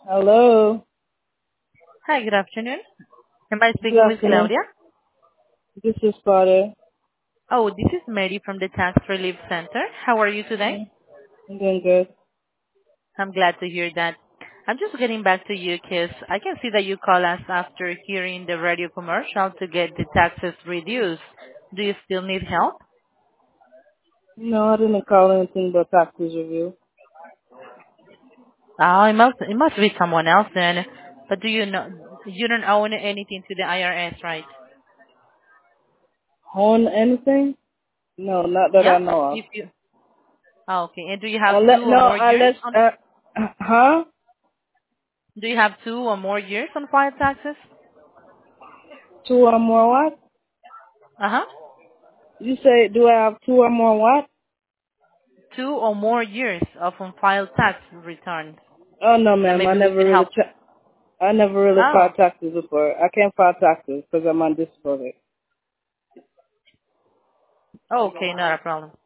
Hello. Hi, good afternoon. Am I Good speaking with afternoon. Claudia? This is Carter. Oh, this is Mary from the Tax Relief Center. How are you today? I'm doing good. I'm glad to hear that. I'm just getting back to you because I can see that you call us after hearing the radio commercial to get the taxes reduced. Do you still need help? No, I didn't call anything but taxes review. Oh, it must be someone else then. But do you know you don't own anything to the IRS, right? Own anything? No, not that Yeah. I know of. If you okay, and do you have two or more years Unless, on? huh? Do you have 2 or more years on file taxes? Two or more what? Uh huh. You say, do I have two or more what? 2 or more years of unfiled tax returns. Oh no, Then ma'am. maybe we can help. I never really Oh, filed taxes before. I can't file taxes because I'm on disability. okay, not a problem.